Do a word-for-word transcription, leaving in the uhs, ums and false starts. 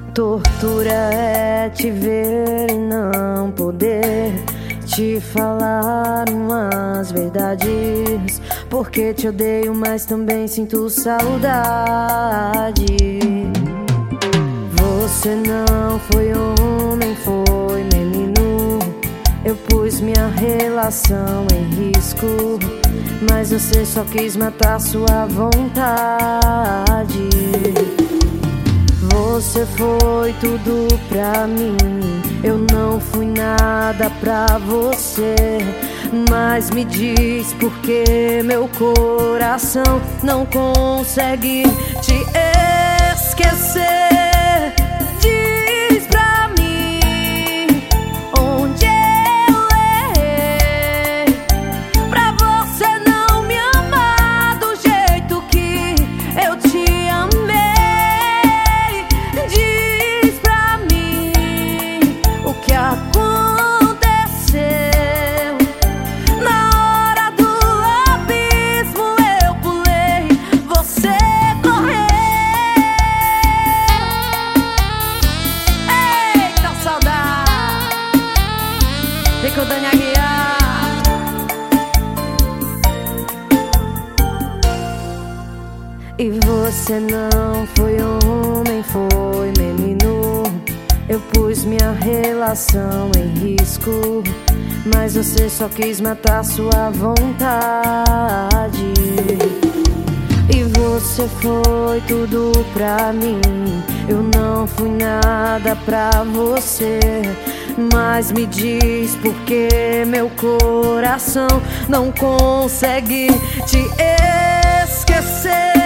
Tortura é te ver e não poder te falar umas verdades. Porque te odeio, mas também sinto saudade. Você não foi homem, foi menino. Eu pus minha relação em risco, mas você só quis matar sua vontade. Você foi tudo pra mim, eu não fui nada pra você. Mas me diz por que meu coração não consegue te esquecer. Diz pra mim onde eu errei pra você não me amar do jeito que eu te amei. Diz pra mim o que aconteceu. Na hora do abismo eu pulei, você correu. Eita saudade, vem com o Dani Aguiar. E você não foi homem, foi menino. Eu pus minha relação em risco, mas você só quis matar sua vontade. E você foi tudo pra mim, eu não fui nada pra você. Mas me diz por que meu coração não consegue te esquecer.